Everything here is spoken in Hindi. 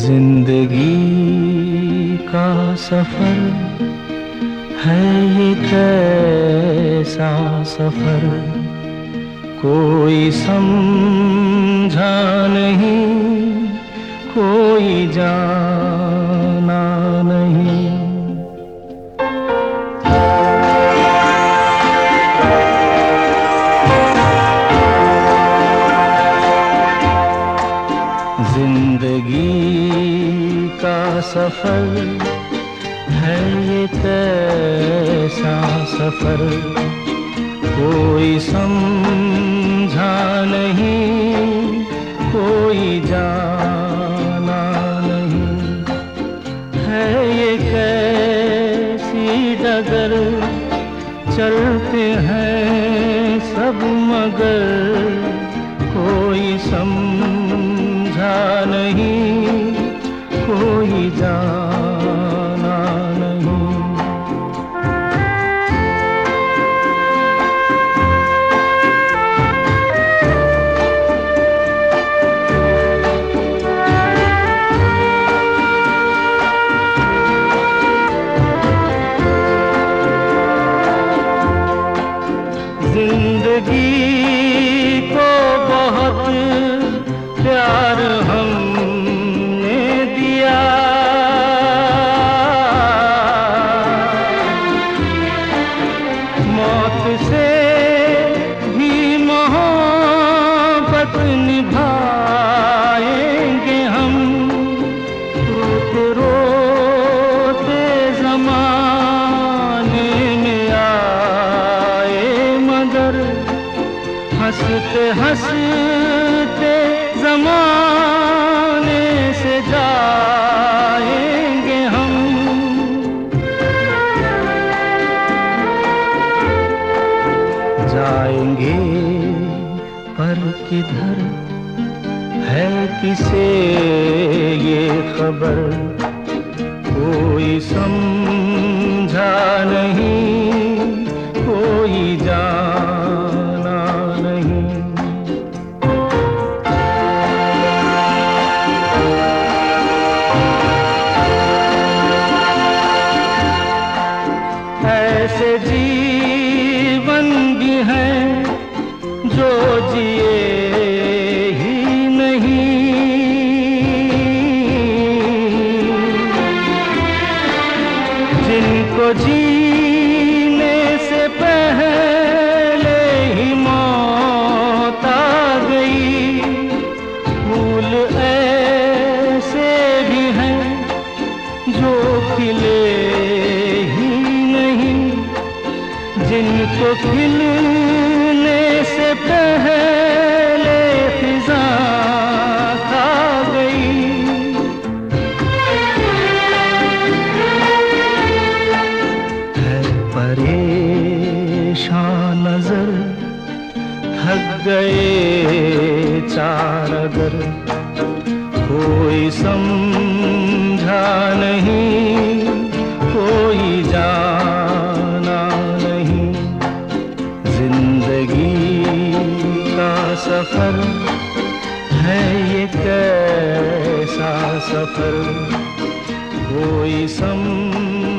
जिंदगी का सफर है ये कैसा सफर, कोई समझा नहीं, कोई जाना नहीं। जिंदगी का सफर है ये कैसा सफर, कोई समझा नहीं, कोई जाना नहीं। है ये कैसी डगर, चलते हैं सब मगर कोई समझा नहीं, कोई जाना नहीं। जिंदगी को बहुत प्यार हमने दिया, मौत से भी मोहब्बत निभाएंगे हम। रोते रोते ज़माने में आए मगर हंसते हंसते ज़माने से जाएंगे हम। जाएंगे पर किधर है किसे ये खबर, कोई समझा नहीं, कोई जाना नहीं। ऐसे जीवन भी हैं जो जिए ही नहीं, जिनको जीने से पहले ही मौत आ गई। फूल ऐसे भी हैं जो खिले ही नहीं, जिनको खिलने से पहले फिजा खा गई। है परेशान नजर, थक गए चार अगर, कोई समझा नहीं, कोई जाना नहीं। जिंदगी का सफर है ये कैसा सफर, कोई समझा